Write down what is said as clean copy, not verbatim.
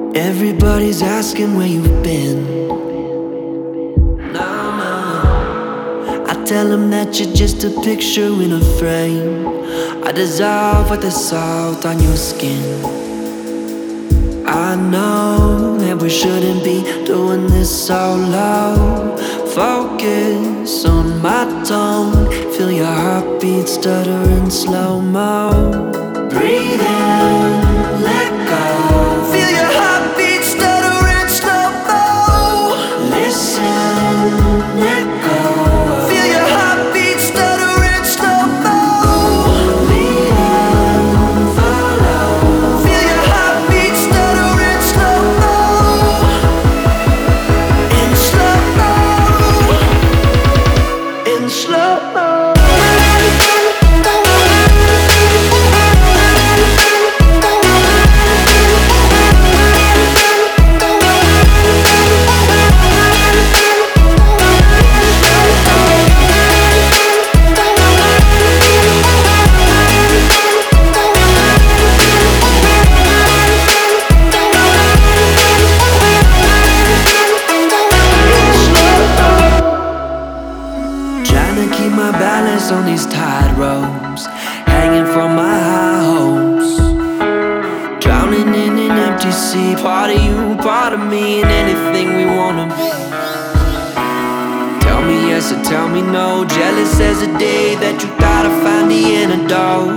Everybody's asking where you've been. No, no, no. I tell them that you're just a picture in a frame. I dissolve with the salt on your skin. I know that we shouldn't be doing this solo. Focus on my tone. Feel your heartbeat stutter in slow-mo. Breathe in, let go. Feel your heartbeat stutter in slow-mo. Listen, echo. Feel your heartbeat stutter in slow-mo. Lead and follow. Feel your heartbeat stutter in slow-mo. In slow-mo. In slow-mo. Trying to keep my balance on these tight ropes, hanging from my high hopes, drowning in an empty sea. Part of you, part of me, and anything we wanna be. Tell me yes or tell me no. Jealous as the day that you thought I found the antidote.